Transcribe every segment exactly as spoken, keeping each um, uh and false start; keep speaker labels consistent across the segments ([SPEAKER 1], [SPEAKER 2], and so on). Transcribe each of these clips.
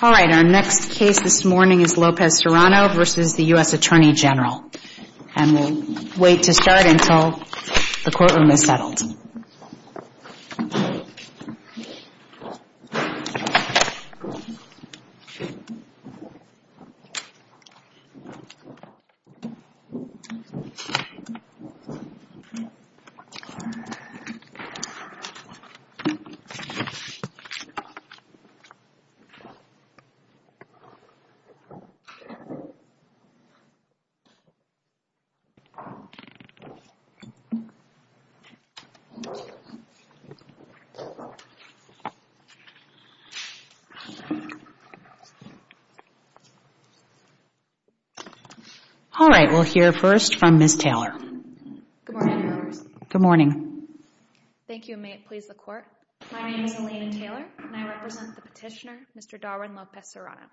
[SPEAKER 1] All right, our next case this morning is Lopez-Serrano versus the U S Attorney General. And we'll wait to start until the courtroom is settled. All right, we'll hear first from Miz Taylor.
[SPEAKER 2] Good morning, Your Honors.
[SPEAKER 1] Good morning.
[SPEAKER 2] Thank you, and may it please the Court. My name is Elena Taylor, and I represent the petitioner, Mister Darwin Lopez-Serrano.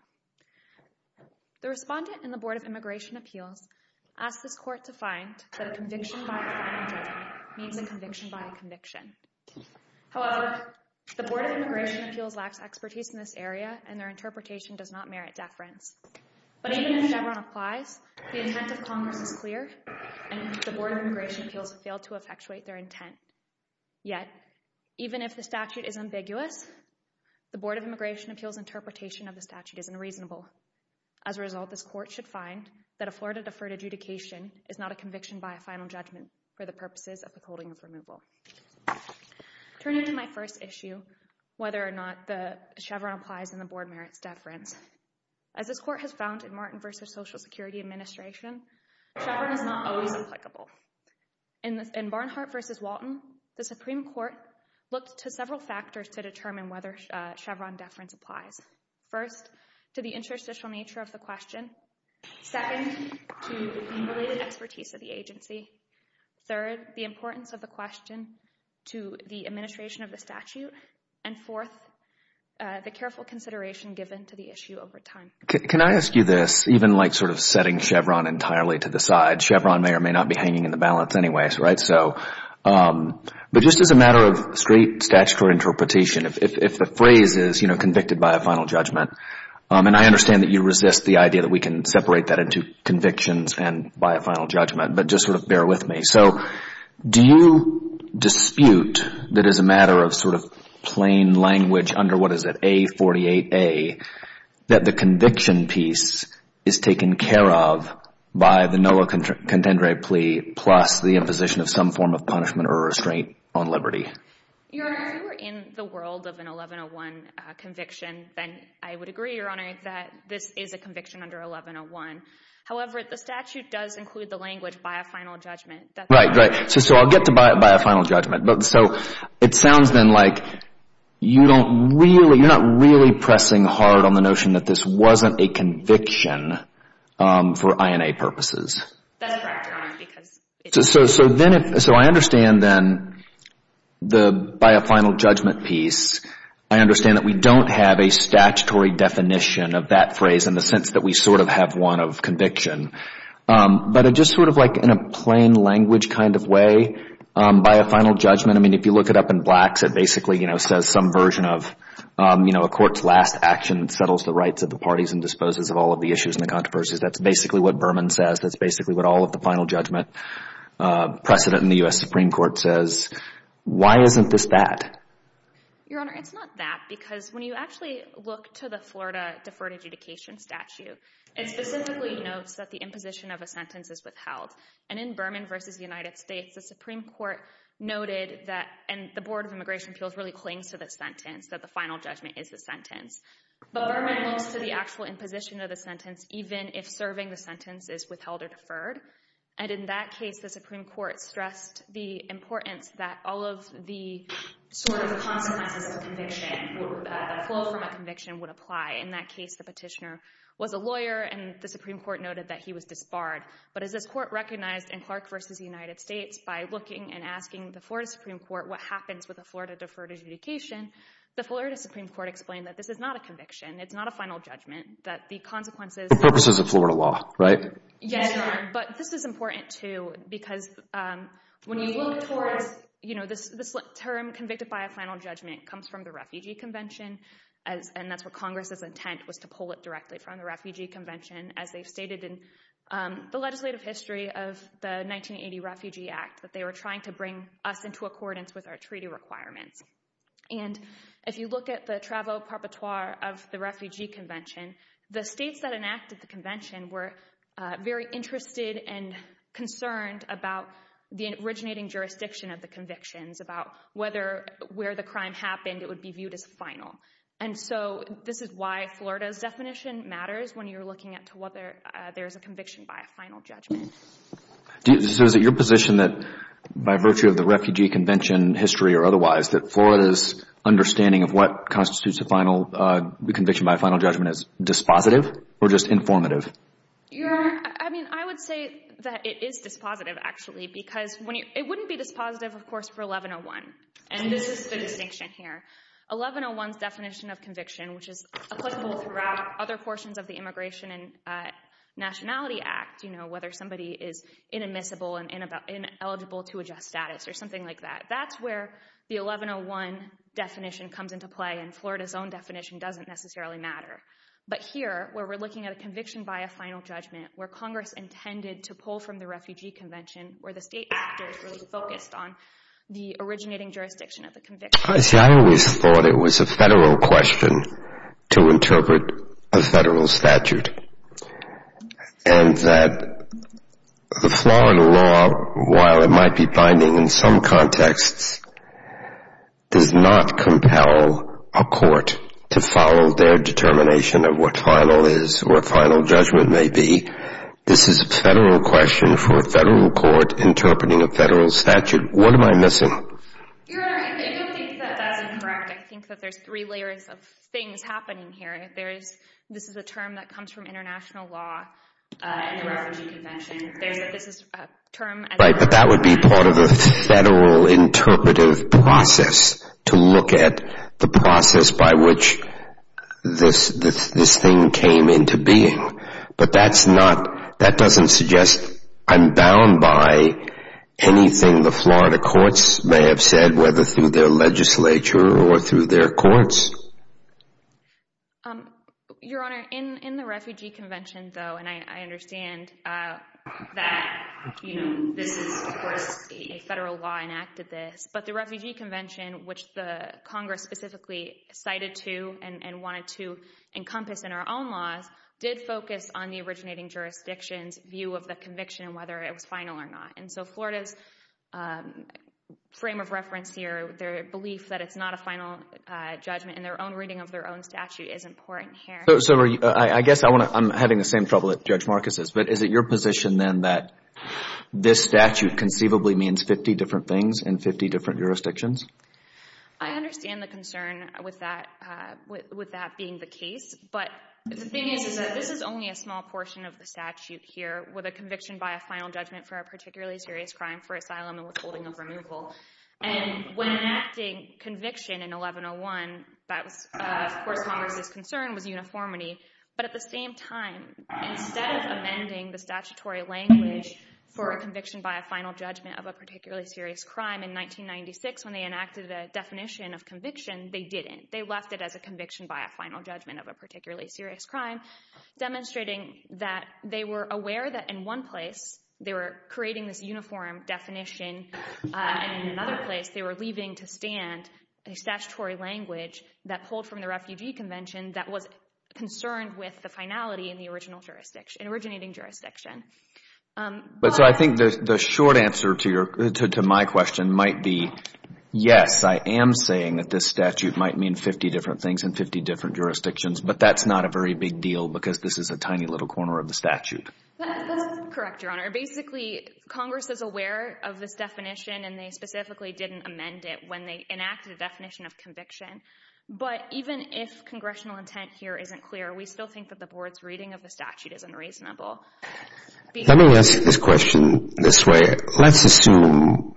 [SPEAKER 2] The respondent in the Board of Immigration Appeals asked this Court to find that a conviction by a final judgment means a conviction by a conviction. However, the Board of Immigration Appeals lacks expertise in this area, and their interpretation does not merit deference. But even if Chevron applies, the intent of Congress is clear, and the Board of Immigration Appeals have failed to effectuate their intent. Yet, even if the statute is ambiguous, the Board of Immigration Appeals' interpretation of the statute is unreasonable. As a result, this Court should find that a Florida deferred adjudication is not a conviction by a final judgment for the purposes of withholding of removal. Turning to my first issue, whether or not the Chevron applies and the Board merits deference. As this Court has found in Martin v. Social Security Administration, Chevron is not always applicable. In, the, in Barnhart v. Walton, the Supreme Court looked to several factors to determine whether uh, Chevron deference applies. First, to the interstitial nature of the question. Second, to the related expertise of the agency. Third, the importance of the question to the administration of the statute. And fourth, Uh, the careful consideration given to the issue over time.
[SPEAKER 3] Can, can I ask you this, even like sort of setting Chevron entirely to the side? Chevron may or may not be hanging in the balance anyways, right? So, um, but just as a matter of straight statutory interpretation, if, if, if the phrase is, you know, convicted by a final judgment, um, and I understand that you resist the idea that we can separate that into convictions and by a final judgment, but just sort of bear with me. So, do you dispute that as a matter of sort of plain language under, what is it, A forty-eight A, that the conviction piece is taken care of by the nolo contendere plea plus the imposition of some form of punishment or restraint on liberty?
[SPEAKER 2] Your Honor, if we were in the world of an eleven oh one uh, conviction, then I would agree, Your Honor, that this is a conviction under eleven oh one. However, the statute does include the language by a final judgment. That's
[SPEAKER 3] right, right. So, so I'll get to by, by a final judgment. But so it sounds then like you don't really, you're not really pressing hard on the notion that this wasn't a conviction um, for I N A purposes.
[SPEAKER 2] That's correct, Your Honor, because it's
[SPEAKER 3] so, so, so then if, so I understand then the by a final judgment piece, I understand that we don't have a statutory definition of that phrase in the sense that we sort of have one of conviction. Um, but it just sort of like in a plain language kind of way, um, by a final judgment. I mean, if you look it up in Blacks, it basically, you know, says some version of, um, you know, a court's last action settles the rights of the parties and disposes of all of the issues and the controversies. That's basically what Berman says. That's basically what all of the final judgment uh, precedent in the U S Supreme Court says. Why isn't this that?
[SPEAKER 2] Your Honor, it's not that, because when you actually look to the Florida Deferred Adjudication Statute, it specifically notes that the imposition of a sentence is withheld. And in Berman versus United States, the Supreme Court noted that, and the Board of Immigration Appeals really clings to this sentence, that the final judgment is the sentence. But Berman looks to the actual imposition of the sentence, even if serving the sentence is withheld or deferred. And in that case, the Supreme Court stressed the importance that all of the sort of consequences of conviction, would, uh, that flow from a conviction would apply. In that case, the petitioner was a lawyer, and the Supreme Court noted that he was disbarred. But as this court recognized in Clark versus the United States, by looking and asking the Florida Supreme Court what happens with a Florida deferred adjudication, the Florida Supreme Court explained that this is not a conviction. It's not a final judgment, that the consequences...
[SPEAKER 3] For purposes of Florida law, right?
[SPEAKER 2] Yes, Your Honor. But this is important, too, because um, when you look towards, you know, this, this term convicted by a final judgment comes from the Refugee Convention. as, and that's what Congress's intent was, to pull it directly from the Refugee Convention, as they've stated in um, the legislative history of the nineteen eighty Refugee Act, that they were trying to bring us into accordance with our treaty requirements. And if you look at the travaux préparatoires of the Refugee Convention, the states that enacted the convention were uh, very interested and concerned about the originating jurisdiction of the convictions, about whether where the crime happened it would be viewed as final. And so this is why Florida's definition matters when you're looking at to whether uh, there's a conviction by a final judgment.
[SPEAKER 3] Do you, so is it your position that by virtue of the Refugee Convention history or otherwise, that Florida's understanding of what constitutes a final uh, conviction by a final judgment is dispositive or just informative?
[SPEAKER 2] Your Honor, I mean, I would say that it is dispositive, actually, because when you, it wouldn't be dispositive, of course, for eleven oh one. And this is the distinction here. eleven oh one's definition of conviction, which is applicable throughout other portions of the Immigration and uh, Nationality Act, you know, whether somebody is inadmissible and ineligible to adjust status or something like that. That's where the eleven oh one definition comes into play, and Florida's own definition doesn't necessarily matter. But here, where we're looking at a conviction by a final judgment, where Congress intended to pull from the Refugee Convention, where the state actors really focused on the originating jurisdiction of the conviction.
[SPEAKER 4] I see, I always thought it was a federal question to interpret a federal statute, and that the Florida law, while it might be binding in some contexts, does not compel a court to follow their determination of what final is or final judgment may be. This is a federal question for a federal court interpreting a federal statute. What am I missing?
[SPEAKER 2] Your Honor, I don't think that that's incorrect. I think that there's three layers of things happening here. There's, this is a term that comes from international law uh, and the Refugee Convention. There's, this is a term... As
[SPEAKER 4] right, but that would be part of the federal interpretive process to look at the process by which this, this, this thing came into being. But that's not, that doesn't suggest I'm bound by anything the Florida courts may have said, whether through their legislature or through their courts.
[SPEAKER 2] Um, Your Honor, in, in the Refugee Convention, though, and I, I understand uh, that, you know, this is, of course, a, a federal law enacted this, but the Refugee Convention, which the Congress specifically cited to and, and wanted to encompass in our own laws, did focus on the originating jurisdiction's view of the conviction and whether it was final or not. And so Florida's um, frame of reference here, their belief that it's not a final uh, judgment and their own reading of their own statute is important here.
[SPEAKER 3] So, so are you, uh, I, I guess I want to, I'm having the same trouble that Judge Marcus is, but is it your position then that this statute conceivably means fifty different things in fifty different jurisdictions?
[SPEAKER 2] I understand the concern with that, uh, with, with that being the case, but the thing is, is that this is only a small portion of the statute here, with a conviction by a final judgment for a particularly serious crime for asylum and withholding of removal. And when enacting conviction in eleven oh one, that was, uh, of course, Congress's concern was uniformity. But at the same time, instead of amending the statutory language for a conviction by a final judgment of a particularly serious crime in nineteen ninety-six, when they enacted a definition of conviction, they didn't. They left it as a conviction by a final judgment of a particularly serious crime, demonstrating that they were aware that in one place they were creating this uniform definition, uh, and in another place they were leaving to stand a statutory language that pulled from the Refugee Convention that was concerned with the finality in the original jurisdiction, originating jurisdiction. Um,
[SPEAKER 3] but, but so I think the the short answer to your to, to my question might be yes, I am saying that this statute might mean fifty different things in fifty different jurisdictions, but that's not a very big deal because this is a tiny little corner of the statute.
[SPEAKER 2] That, that's correct, Your Honor. Basically, Congress is aware of this definition, and they specifically didn't amend it when they enacted a definition of conviction. But even if congressional intent here isn't clear, we still think that the board's reading of the statute is unreasonable. Because
[SPEAKER 4] Let me ask this question this way. Let's assume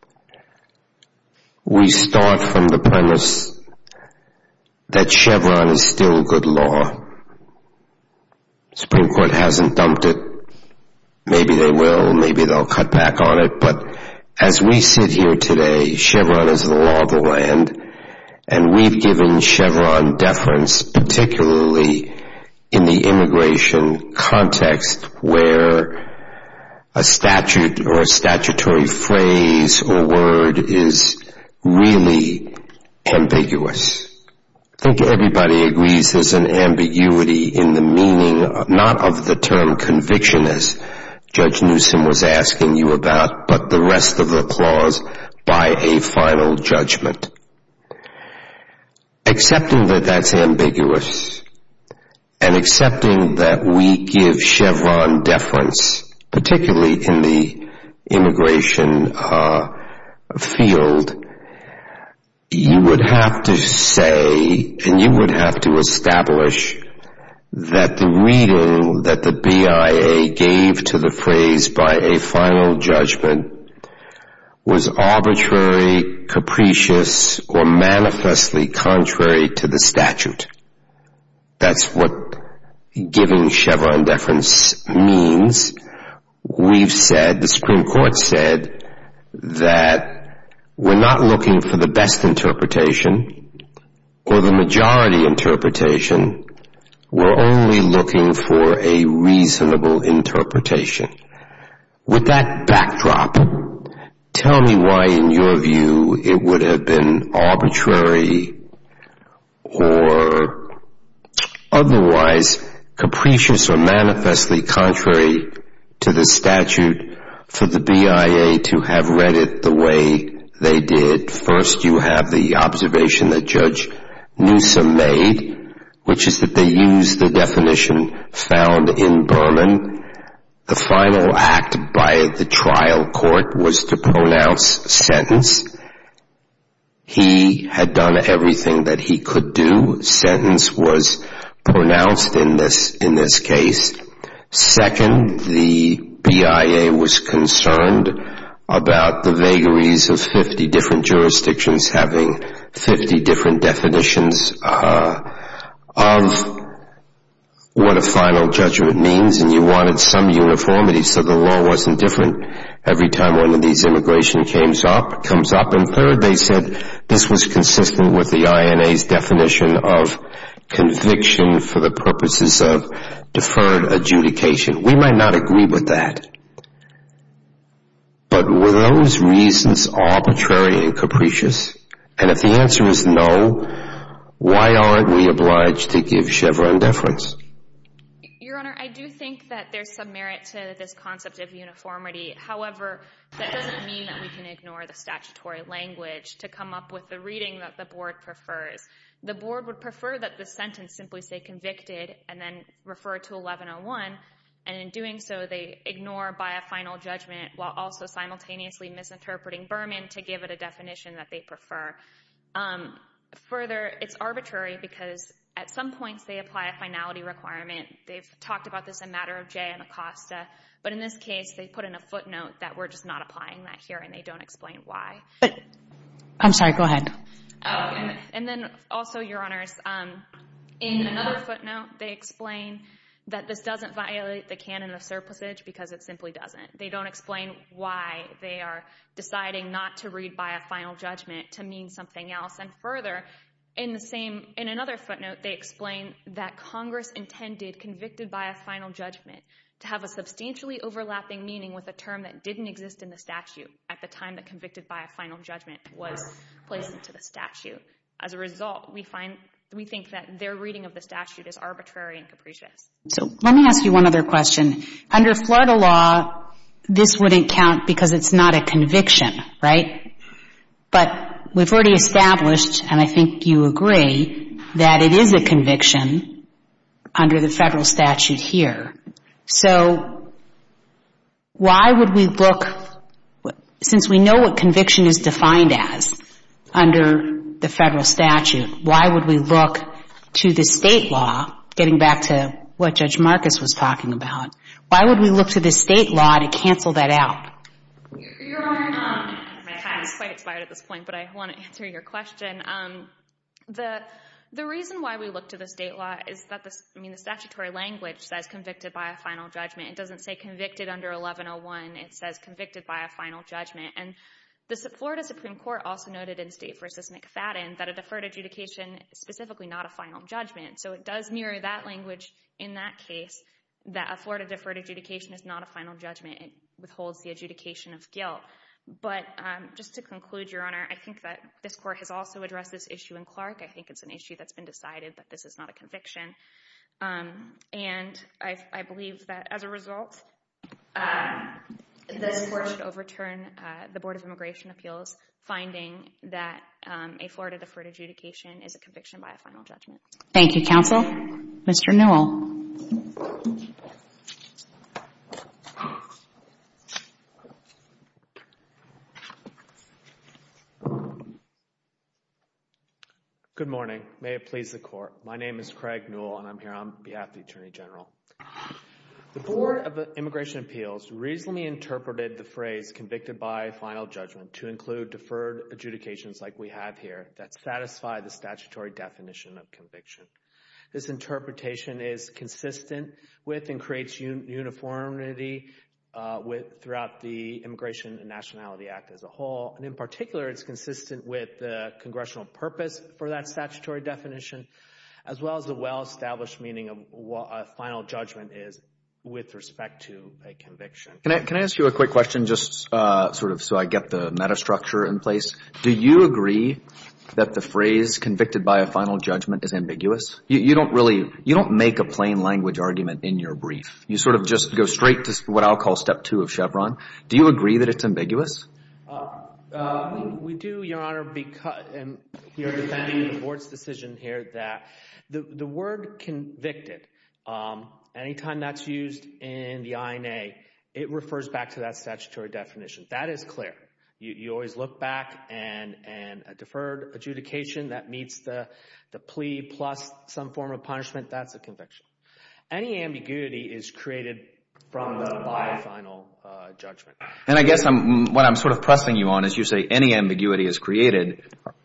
[SPEAKER 4] we start from the premise that Chevron is still good law. Supreme Court hasn't dumped it. Maybe they will. Maybe they'll cut back on it. But as we sit here today, Chevron is the law of the land. And we've given Chevron deference, particularly in the immigration context where a statute or a statutory phrase or word is really ambiguous. I think everybody agrees there's an ambiguity in the meaning, not of the term conviction, as Judge Newsom was asking you about, but the rest of the clause, by a final judgment. Accepting that that's ambiguous and accepting that we give Chevron deference, particularly in the immigration uh, field, you would have to say and you would have to establish that the reading that the B I A gave to the phrase by a final judgment was arbitrary, capricious, or manifestly contrary to the statute. That's what giving Chevron deference means. We've said, the Supreme Court said, that we're not looking for the best interpretation or the majority interpretation. We're only looking for a reasonable interpretation. With that backdrop, tell me why, in your view, it would have been arbitrary or otherwise capricious or manifestly contrary to the statute for the B I A to have read it the way they did. First, you have the observation that Judge Newsom made, which is that they used the definition found in Berman. The final act by the trial court was to pronounce sentence. He had done everything that he could do. Sentence was pronounced in this, in this case. Second, the B I A was concerned about the vagaries of fifty different jurisdictions having fifty different definitions uh, of what a final judgment means, and you wanted some uniformity so the law wasn't different every time one of these immigration comes up. comes up. And third, they said this was consistent with the I N A's definition of conviction for the purposes of deferred adjudication. We might not agree with that. But were those reasons arbitrary and capricious? And if the answer is no, why aren't we obliged to give Chevron deference?
[SPEAKER 2] Your Honor, I do think that there's some merit to this concept of uniformity. However, that doesn't mean that we can ignore the statutory language to come up with the reading that the board prefers. The board would prefer that the sentence simply say convicted and then refer to eleven oh one, and in doing so they ignore by a final judgment while also simultaneously misinterpreting Berman to give it a definition that they prefer. Um, further, it's arbitrary because at some points they apply a finality requirement. They've talked about this in matter of J and Acosta, but in this case they put in a footnote that we're just not applying that here and they don't explain why.
[SPEAKER 1] But, I'm sorry, go ahead.
[SPEAKER 2] Oh, and, and then also, Your Honors, um, in another footnote, they explain that this doesn't violate the canon of surplusage because it simply doesn't. They don't explain why they are deciding not to read by a final judgment to mean something else. And further, in the same, in another footnote, they explain that Congress intended convicted by a final judgment to have a substantially overlapping meaning with a term that didn't exist in the statute at the time that convicted by a final judgment was placed into the statute. As a result, we find, we think that their reading of the statute is arbitrary and capricious.
[SPEAKER 1] So let me ask you one other question. Under Florida law, this wouldn't count because it's not a conviction, right? But we've already established, and I think you agree, that it is a conviction under the federal statute here. So why would we look, since we know what conviction is defined as under the federal statute, why would we look to the state law, getting back to what Judge Marcus was talking about, why would we look to the state law to cancel that out?
[SPEAKER 2] Your Honor, um, my time is quite expired at this point, but I want to answer your question. Um, the The reason why we look to the state law is that the, I mean, the statutory language says convicted by a final judgment. It doesn't say convicted under eleven oh one. It says convicted by a final judgment. And The Florida Supreme Court also noted in State v. McFadden that a deferred adjudication is specifically not a final judgment. So it does mirror that language in that case, that a Florida deferred adjudication is not a final judgment. It withholds the adjudication of guilt. But um, just to conclude, Your Honor, I think that this Court has also addressed this issue in Clark. I think it's an issue that's been decided that this is not a conviction. Um, and I, I believe that as a result, uh, this Court should overturn uh, the Board of Immigration Appeals finding that um, a Florida deferred adjudication is a conviction by a final judgment.
[SPEAKER 1] Thank you, counsel. Mister Newell.
[SPEAKER 5] Good morning. May it please the Court. My name is Craig Newell, and I'm here on behalf of the Attorney General. The Board of Immigration Appeals reasonably interpreted the phrase convicted by a final judgment to include deferred adjudications like we have here that satisfy the statutory definition of conviction. This interpretation is consistent with and creates un- uniformity uh, with throughout the Immigration and Nationality Act as a whole. And in particular, it's consistent with the congressional purpose for that statutory definition, as well as the well-established meaning of what a final judgment is with respect to a conviction.
[SPEAKER 3] Can I, can I ask you a quick question, just uh, sort of so I get the metastructure in place? Do you agree that the phrase convicted by a final judgment is ambiguous? You, you don't really, you don't make a plain language argument in your brief. You sort of just go straight to what I'll call step two of Chevron. Do you agree that it's ambiguous?
[SPEAKER 5] Uh, uh, we, we do, Your Honor, because, and we are defending the Board's decision here that the, the word convicted, um, anytime that's used in the I N A, it refers back to that statutory definition. That is clear. You, you always look back and, and a deferred adjudication that meets the, the plea plus some form of punishment, that's a conviction. Any ambiguity is created from the by a final uh, judgment.
[SPEAKER 3] And I guess I'm, what I'm sort of pressing you on is you say any ambiguity is created.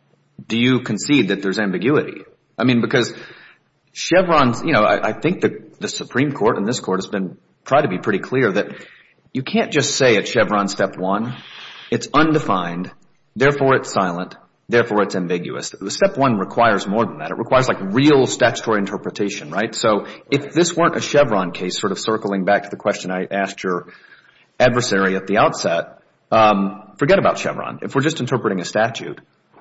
[SPEAKER 3] Do you concede that there's ambiguity? I mean, because Chevron's, you know, I, I think the, the Supreme Court and this Court has been, tried to be pretty clear that you can't just say at Chevron step one, it's undefined, therefore it's silent, therefore it's ambiguous. Step one requires more than that. It requires like real statutory interpretation, right? So if this weren't a Chevron case, sort of circling back to the question I asked your adversary at the outset, um, forget about Chevron. If we're just interpreting a statute,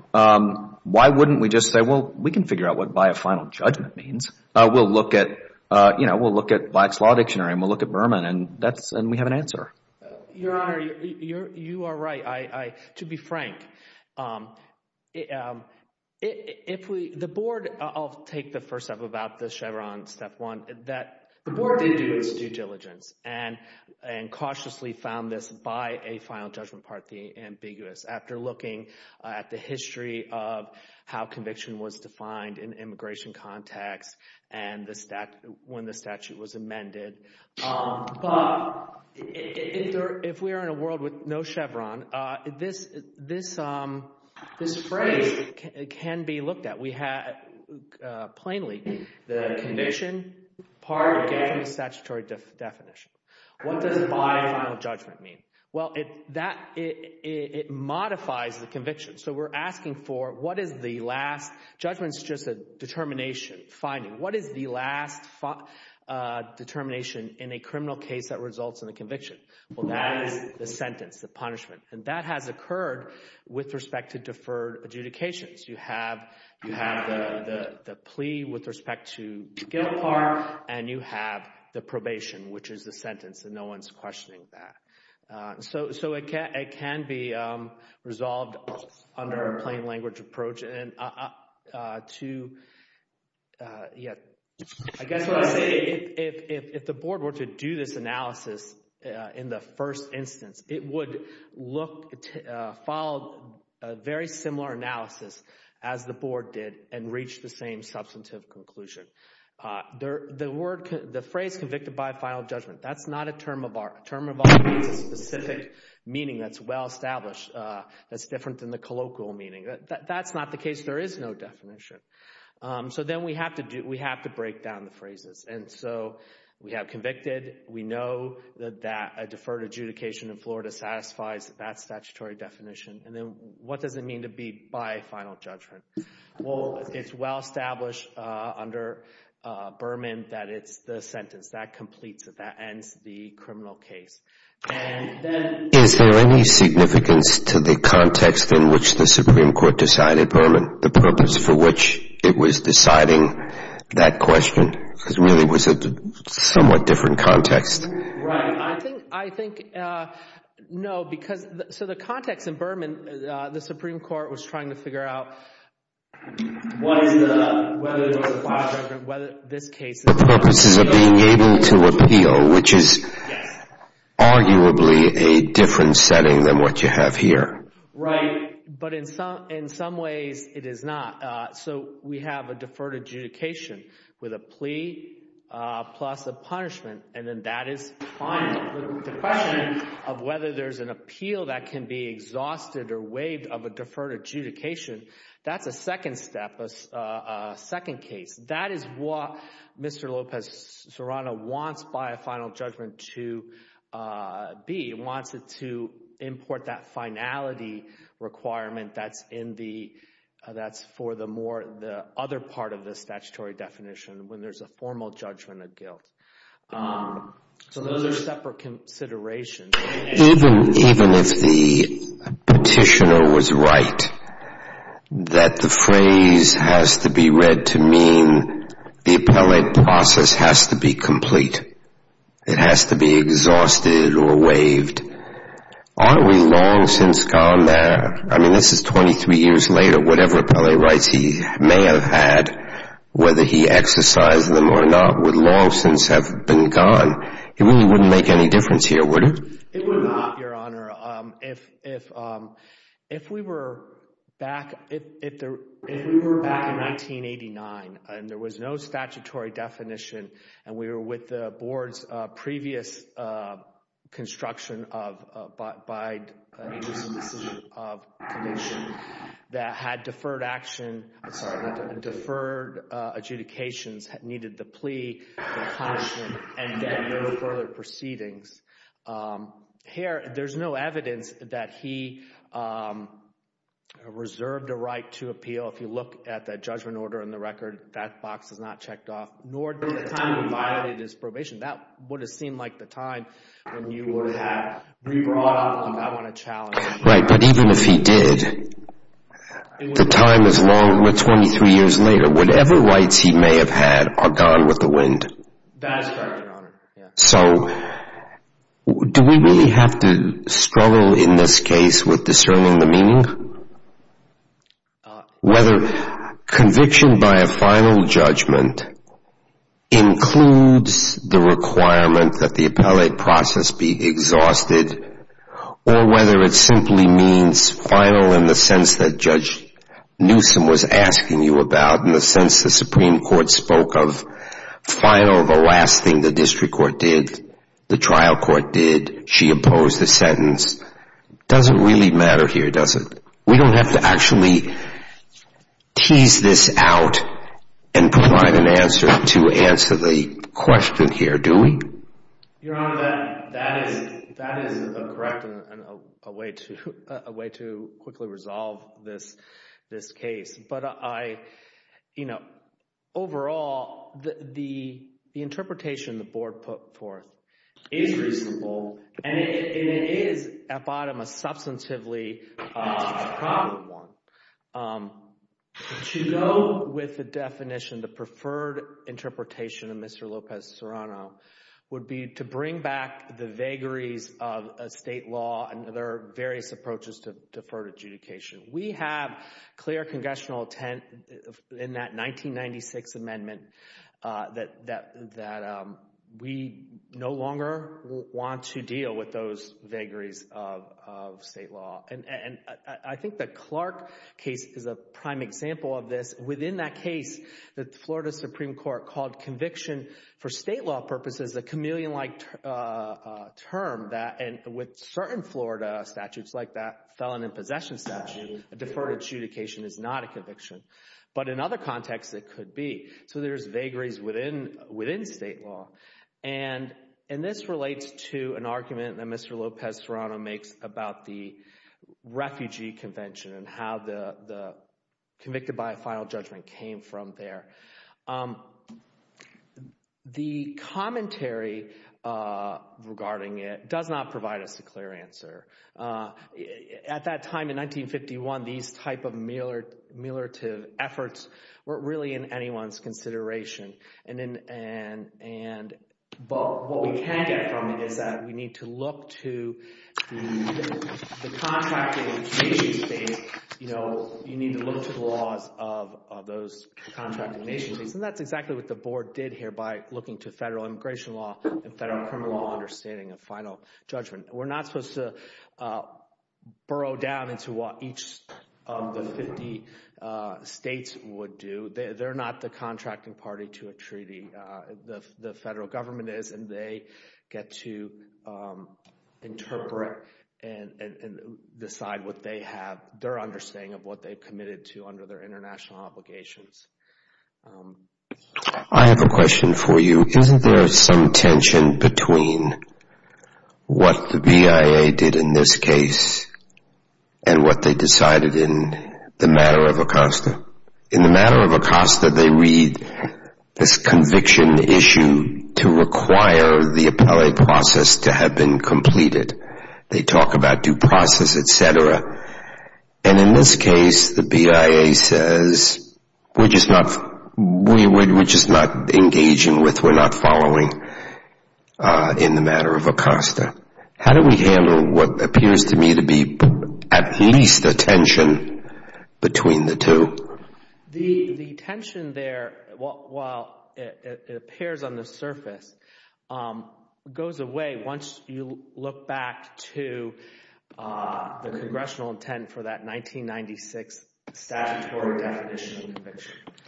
[SPEAKER 3] um, why wouldn't we just say, well, we can figure out what by a final judgment means. Uh, we'll look at, uh, you know, we'll look at Black's Law Dictionary and we'll look at Berman and that's, and we have an answer.
[SPEAKER 5] Your Honor, you're, you're, you are right. I, I, to be frank, um, it, um, it, if we, the Board, I'll take the first step about the Chevron step one, that the Board did do its due diligence and, and cautiously found this by a final judgment part the ambiguous after looking uh, at the history of how conviction was defined in immigration context and the stat, when the statute was amended. Um, but if, there, if we are in a world with no Chevron, uh, this, this, um, this phrase can, can be looked at. We have, uh, plainly, the conviction part, you get from the statutory def- definition. What does by final judgment mean? Well, it, that, it, it, it modifies the conviction. So we're asking for what is the last, judgment's just a determination, finding. What is the last fi- uh, determination in a criminal case that results in a conviction? Well, that is the sentence, the punishment. And that has occurred with respect to deferred adjudications. You have, you have the, the, the plea with respect to guilt part, and you have the probation, which is the sentence, and no one's questioning that. Uh, so, so it can, it can be, um, resolved under a plain language approach. And, uh, uh, to, uh, yeah, I guess what I say, if, if, if, if the Board were to do this analysis, uh, in the first instance, it would look, t- uh, follow a very similar analysis as the Board did and reach the same substantive conclusion. Uh, there, the word, the phrase convicted by final judgment, that's not a term of art. A term of art means a specific meaning that's well established, uh, that's different than the colloquial meaning. That, that, that's not the case. There is no definition. Um, so then we have to do, we have to break down the phrases. And so We have convicted. We know that, that a deferred adjudication in Florida satisfies that statutory definition. And then what does it mean to be by final judgment? Well, it's well established uh, under uh, Berman that it's the sentence. That completes it. That ends the criminal case. And then,
[SPEAKER 4] is there any significance to the context in which the Supreme Court decided Berman, the purpose for which it was deciding that question? Because really it was a somewhat different context.
[SPEAKER 5] Right. I think, I think, uh, no, because, the, so the context in Berman, uh, the Supreme Court was trying to figure out what is the, whether there was a final judgment, whether this case is...
[SPEAKER 4] The purposes of being able to appeal, which is
[SPEAKER 5] yes.
[SPEAKER 4] arguably a different setting than what you have here.
[SPEAKER 5] Right. But in some, in some ways it is not. Uh, so we have a deferred adjudication with a plea uh, plus a punishment, and then that is final. The, the question of whether there's an appeal that can be exhausted or waived of a deferred adjudication, that's a second step, a, uh, a second case. That is what Mister Lopez-Serrano wants by a final judgment to uh, be. He wants it to import that finality requirement that's in the Uh, that's for the more, the other part of the statutory definition when there's a formal judgment of guilt. Um, so those are separate considerations.
[SPEAKER 4] Even, even if the petitioner was right that the phrase has to be read to mean the appellate process has to be complete, it has to be exhausted or waived, aren't we long since gone there? I mean, this is twenty-three years later. Whatever appellate rights he may have had, whether he exercised them or not, would long since have been gone. It really wouldn't make any difference here, would it?
[SPEAKER 5] It would not, Your Honor. Um, if if um, if we were back, if if there if we were back in nineteen eighty-nine and there was no statutory definition, and we were with the board's uh, previous uh, construction of uh, by, by uh, agency decision of conviction that had deferred action, sorry, not deferred uh, adjudications needed the plea, the punishment, and then no further proceedings. Um, here, there's no evidence that he um, reserved a right to appeal. If you look at the judgment order in the record, that box is not checked off, nor did the time he violated his probation. That would have seemed like the time when you would have re-brought up, like, I want to challenge.
[SPEAKER 4] Right, but even if he did, the time is long, we're twenty-three years later. Whatever rights he may have had are gone with the wind.
[SPEAKER 5] That is correct, Your Honor. Yeah.
[SPEAKER 4] So, do we really have to struggle in this case with discerning the meaning? Uh, Whether conviction by a final judgment includes the requirement that the appellate process be exhausted, or whether it simply means final in the sense that Judge Newsom was asking you about, in the sense the Supreme Court spoke of final, the last thing the district court did, the trial court did, she imposed a sentence. Doesn't really matter here, does it? We don't have to actually tease this out and provide an answer to answer the question here, do we?
[SPEAKER 5] Your Honor, that, that is, that is a correct and a, a way to, a way to quickly resolve this, this case. But I, you know, overall, the, the, the interpretation the board put forth is reasonable, and it, and it is at bottom a substantively uh, problem one. Um, to go with the definition, the preferred interpretation of Mister Lopez-Serrano would be to bring back the vagaries of a state law, and there are various approaches to deferred adjudication. We have clear congressional intent in that nineteen ninety-six amendment uh, that that that um, we no longer want to deal with those vagaries of, of state law. And, and I think the Clark case is a prime example of this. Within that case, the Florida Supreme Court called conviction for state law purposes a chameleon-like uh, uh, term that, and with certain Florida statutes like that felon in possession statute, a deferred adjudication is not a conviction. But in other contexts, it could be. So there's vagaries within within state law. And, and this relates to an argument that Mister Lopez-Serrano makes about the Refugee Convention and how the, the convicted by a final judgment came from there. Um, the commentary uh, regarding it does not provide us a clear answer. Uh, at that time in nineteen fifty-one, these type of ameliorative efforts weren't really in anyone's consideration. And in, and, and, but what we can get from it is that we need to look to the, the contracting nation states. You know, you need to look to the laws of, of those contracting nation states. And that's exactly what the board did here by looking to federal immigration law and federal criminal law understanding of final judgment. We're not supposed to uh, burrow down into what each of the fifty uh, states would do. They, they're not the contracting party to a treaty. Uh, the, the federal government is, and they get to um, interpret and, and, and decide what they have, their understanding of what they've committed to under their international obligations. Um,
[SPEAKER 4] I have a question for you. Isn't there some tension between what the B I A did in this case and what they decided in the matter of Acosta? In the matter of Acosta, they read this conviction issue to require the appellate process to have been completed. They talk about due process, et cetera. And in this case, the B I A says, we're just not, we, we're just not engaging with, we're not following uh, in the matter of Acosta. How do we handle what appears to me to be at least a tension between the two?
[SPEAKER 5] The, the tension there, while, while it, it appears on the surface, um, goes away once you look back to uh, the congressional intent for that nineteen ninety-six statutory definition of conviction.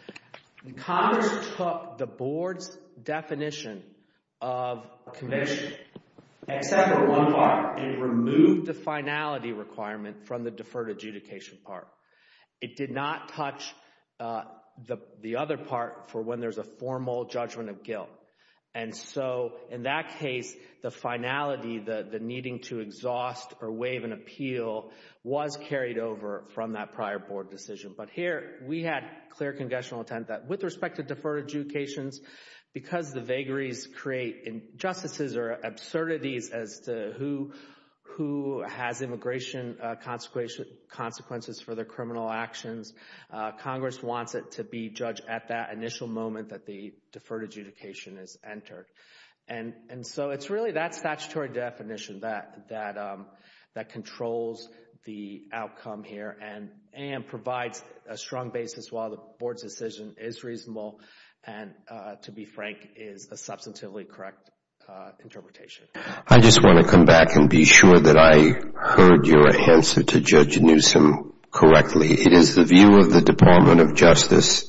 [SPEAKER 5] Congress took the board's definition of conviction, except for one part. It removed the finality requirement from the deferred adjudication part. It did not touch uh, the, the other part for when there's a formal judgment of guilt. And so in that case, the finality, the, the needing to exhaust or waive an appeal was carried over from that prior board decision. But here we had clear congressional intent that with respect to deferred adjudications, because the vagaries create injustices or absurdities as to who who has immigration uh, consequences for their criminal actions, uh, Congress wants it to be judged at that initial moment that the deferred adjudication is entered. And and so it's really that statutory definition that that um, that controls the outcome here and and provides a strong basis while the board's decision is reasonable and, uh, to be frank, is a substantively correct uh, interpretation.
[SPEAKER 4] I just want to come back and be sure that I heard your answer to Judge Newsom correctly. It is the view of the Department of Justice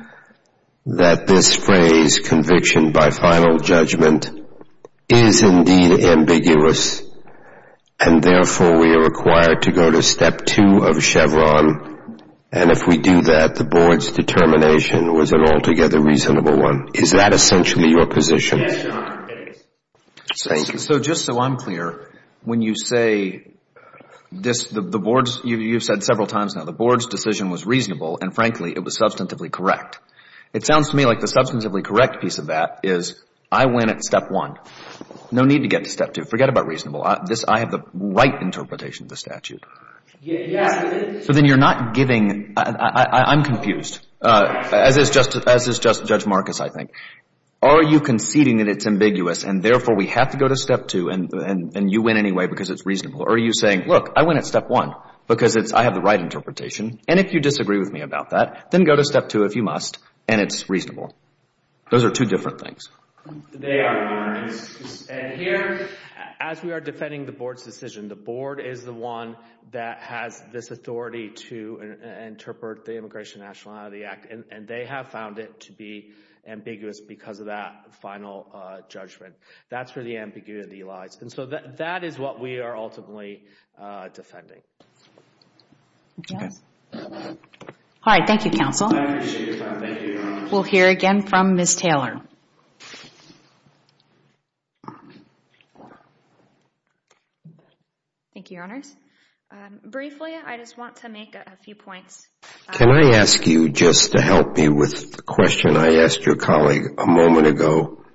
[SPEAKER 4] that this phrase, conviction by final judgment, is indeed ambiguous, and therefore we are required to go to step two of Chevron. And if we do that, the board's determination was an altogether reasonable one. Is that essentially your position?
[SPEAKER 5] Yes, Your Honor, it is.
[SPEAKER 4] Thank you.
[SPEAKER 3] So just so I'm clear, when you say this, the, the board's, you, you've said several times now, the board's decision was reasonable, and frankly, it was substantively correct. It sounds to me like the substantively correct piece of that is, I win at step one. No need to get to step two. Forget about reasonable. I, this, I have the right interpretation of the statute.
[SPEAKER 5] Yeah, yes.
[SPEAKER 3] So then you're not giving, I, I, I'm confused, uh, as is just, as is just Judge Marcus, I think. Are you conceding that it's ambiguous and therefore we have to go to step two and, and, and you win anyway because it's reasonable? Or are you saying, look, I win at step one because it's, I have the right interpretation, and if you disagree with me about that, then go to step two if you must, and it's reasonable. Those are two different things.
[SPEAKER 5] They are, Your Honor. And here, as we are defending the board's decision, the board is the one that has this authority to uh, interpret the Immigration and Nationality Act, and, and they have found it to be ambiguous because of that final uh, judgment. That's where the ambiguity lies. And so that that is what we are ultimately uh, defending.
[SPEAKER 1] Yes. All right. Thank you, counsel.
[SPEAKER 5] I appreciate your time. Thank you, Your Honor.
[SPEAKER 1] We'll hear again from Miz Taylor.
[SPEAKER 2] Thank you, Your Honors. Um, briefly, I just want to make a, a few points.
[SPEAKER 4] Can I ask you just to help me with the question I asked your colleague a moment ago?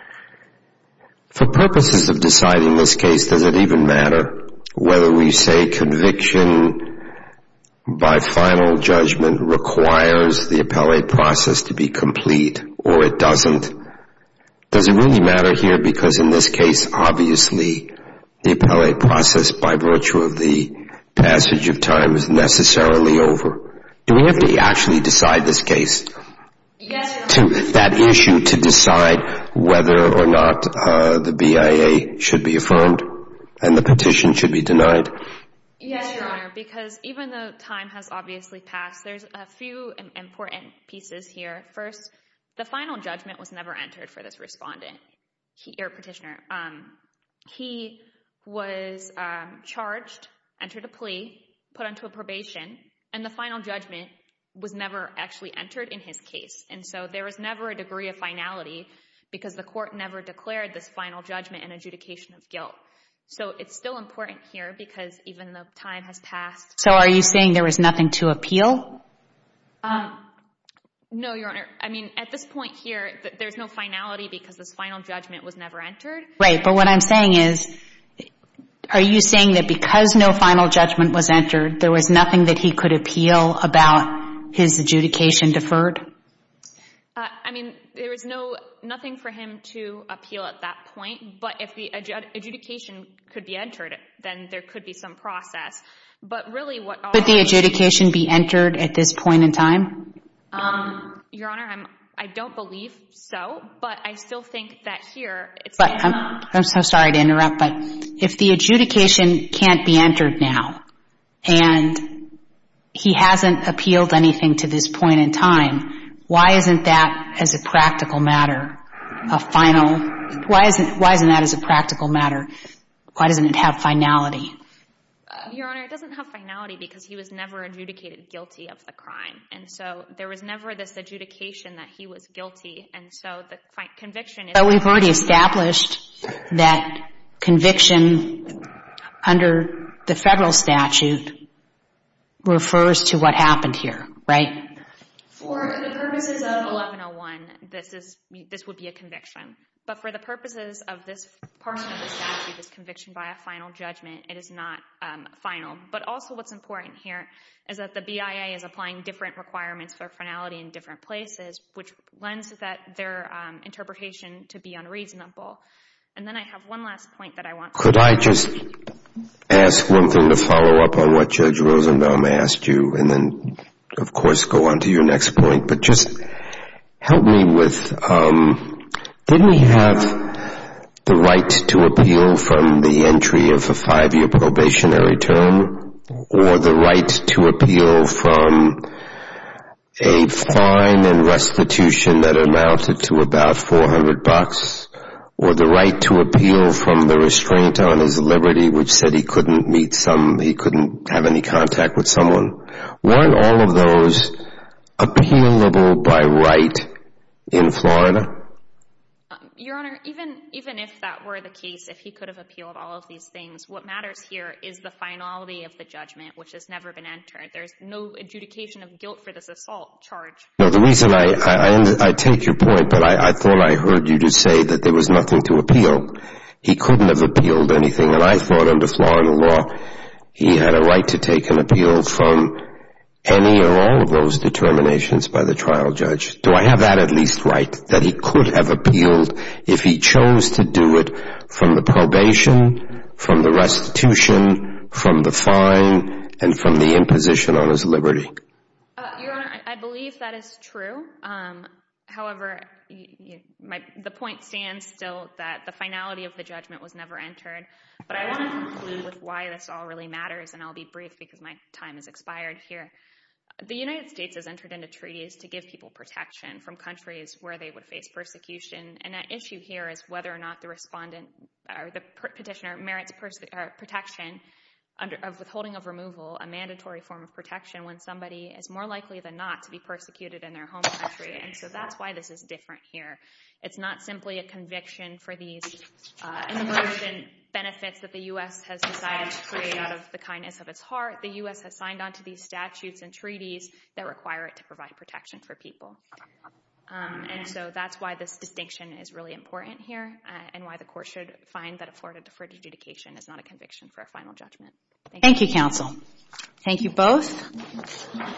[SPEAKER 4] For purposes of deciding this case, does it even matter whether we say conviction by final judgment requires the appellate process to be complete or it doesn't? Does it really matter here? Because in this case, obviously, the appellate process by virtue of the passage of time is necessarily over. Do we have to actually decide this case?
[SPEAKER 2] Yes,
[SPEAKER 4] to that issue to decide whether or not uh, the B I A should be affirmed and the petition should be denied?
[SPEAKER 2] Yes, Your Honor, because even though time has obviously passed, there's a few important pieces here. First, the final judgment was never entered for this respondent, he, or petitioner. Um, he was um, charged, entered a plea, put onto a probation, and the final judgment was never actually entered in his case. And so there was never a degree of finality because the court never declared this final judgment an adjudication of guilt. So it's still important here because even though time has passed.
[SPEAKER 1] So are you saying there was nothing to appeal?
[SPEAKER 2] Um, no, Your Honor. I mean, at this point here, th- there's no finality because this final judgment was never entered.
[SPEAKER 1] Right, but what I'm saying is, are you saying that because no final judgment was entered, there was nothing that he could appeal about his adjudication deferred?
[SPEAKER 2] Uh, I mean, there was no nothing for him to appeal at that point, but if the adju- adjudication could be entered, then there could be some process. But really what...
[SPEAKER 1] Could the adjudication be entered at this point in time?
[SPEAKER 2] Um, Your Honor, I'm, I don't believe so, but I still think that here it's...
[SPEAKER 1] But I'm, I'm so sorry to interrupt, but if the adjudication can't be entered now and he hasn't appealed anything to this point in time, why isn't that as a practical matter a final, why isn't, why isn't that as a practical matter? Why doesn't it have finality?
[SPEAKER 2] Uh, Your Honor, it doesn't have finality because he was never adjudicated guilty of the crime. And so there was never this adjudication that he was guilty. And so the fi- conviction is...
[SPEAKER 1] But we've already established that conviction under the federal statute refers to what happened here, right?
[SPEAKER 2] For the purposes of eleven oh one, this is this would be a conviction. But for the purposes of this portion of the statute, this conviction by a final judgment, it is not um, final. But also what's important here is that the B I A is applying different requirements for finality in different places, which lends that their um, interpretation to be unreasonable. And then I have one last point that I want to...
[SPEAKER 4] Could I just ask one thing to follow up on what Judge Rosenbaum asked you, and then, of course, go on to your next point. But just help me with, um, didn't he have the right to appeal from the entry of a five-year probationary term, or the right to appeal from a fine and restitution that amounted to about four hundred bucks? Or the right to appeal from the restraint on his liberty, which said he couldn't meet some, he couldn't have any contact with someone? Weren't all of those appealable by right in Florida?
[SPEAKER 2] Um, Your Honor, even even if that were the case, if he could have appealed all of these things, what matters here is the finality of the judgment, which has never been entered. There's no adjudication of guilt for this assault charge.
[SPEAKER 4] No, the reason I, I, I, I take your point, but I, I thought I heard you just say that there was nothing to appeal. He couldn't have appealed anything, and I thought under Florida law he had a right to take an appeal from any or all of those determinations by the trial judge. Do I have that at least right, that he could have appealed if he chose to do it from the probation, from the restitution, from the fine, and from the imposition on his liberty?
[SPEAKER 2] Uh, Your Honor, I, I believe that is true. Um, however, you, you, my, the point stands still that the finality of the judgment was never entered. But I want to conclude with why this all really matters, and I'll be brief because my time has expired here. The United States has entered into treaties to give people protection from countries where they would face persecution, and at issue here is whether or not the respondent or the petitioner merits pers- or protection under, of withholding of removal a mandatory form of protection when somebody is more likely than not to be persecuted in their home country. And so that's why this is different here. It's not simply a conviction for these uh, immigration benefits that the U S has decided to create out of the kindness of its heart. The U S has signed on to these statutes and treaties that require it to provide protection for people. Um, and so that's why this distinction is really important here, uh, and why the court should find that a Florida deferred adjudication is not a conviction for a final judgment. Thank you,
[SPEAKER 1] Thank you, counsel. Thank you both.